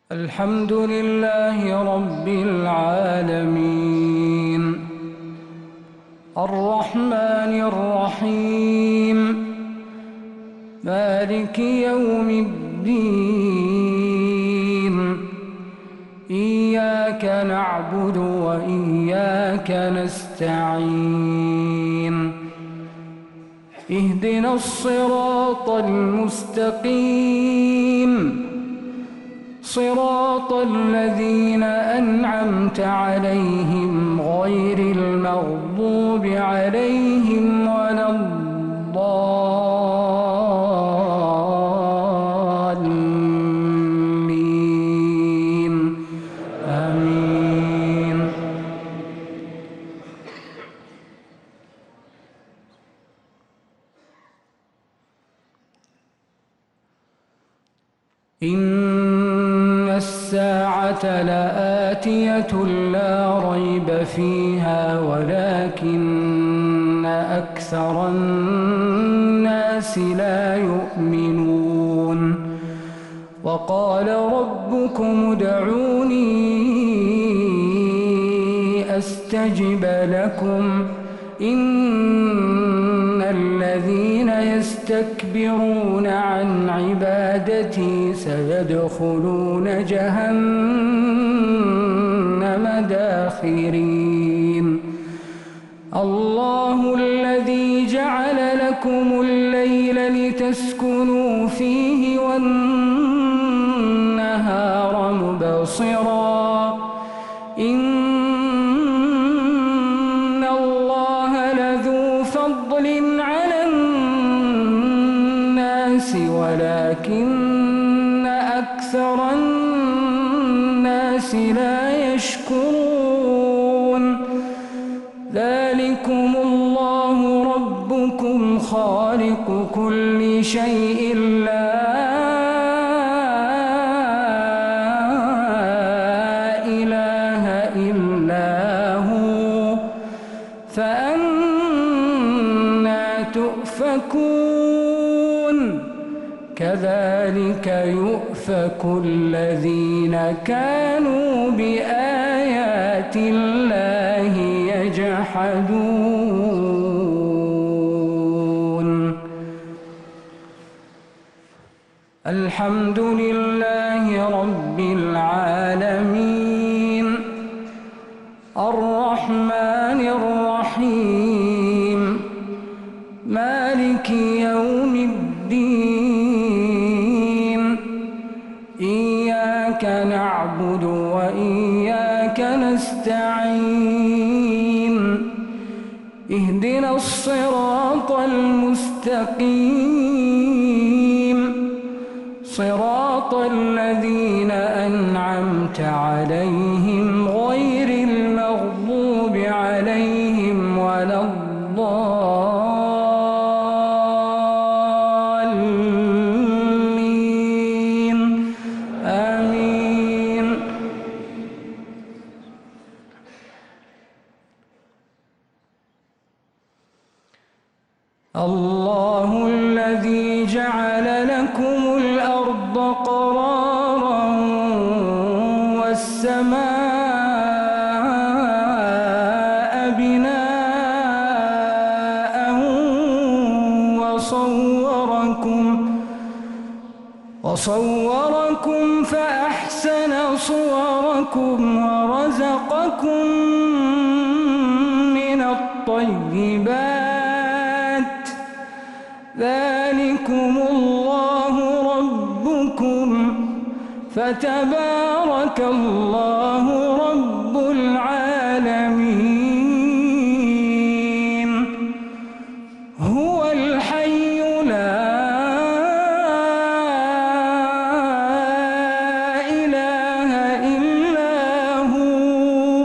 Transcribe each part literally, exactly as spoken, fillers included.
الحمد لله رب العالمين الرحمن الرحيم مالك يوم الدين إياك نعبد وإياك نستعين اهدنا الصراط المستقيم صراط الذين أنعمت عليهم غير المغضوب عليهم ولا الضالين آمين. إن الساعة لآتية لا ريب فيها ولكن أكثر الناس لا يؤمنون. وقال ربكم ادعوني أستجب لكم إن الذين يستكبرون عن عبادتي سيدخلون جهنم داخرين. الله الذي جعل لكم الليل لتسكنوا فيه والنهار مبصرا إن الله لذو فضل على الناس ولكن أكثر الناس لا يشكرون. ذلكم الله ربكم خالق كل شيء لا إله إلا هو فأنى تؤفكون. كذلك يؤفك الذين كانوا بآيات الله يجحدون. الحمد لله رب العالمين الرحمن الرحيم مالك يوم الدين إياك نعبد وإياك نستعين اهدنا الصراط المستقيم صراط الذين أنعمت عليهم غير المغضوب عليهم ولا الضالين آمين. الله الذي جعل لكم الأرض قرارا والسماء بناء وصوركم وصوركم فأحسن صوركم ورزقكم من الطيبات ذلكم الله ربكم فتبارك الله رب العالمين. هو الحي لا إله إلا هو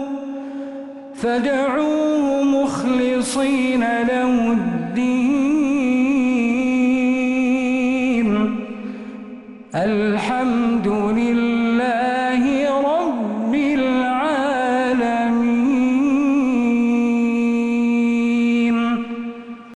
فادعوه مخلصين له الدين. الحمد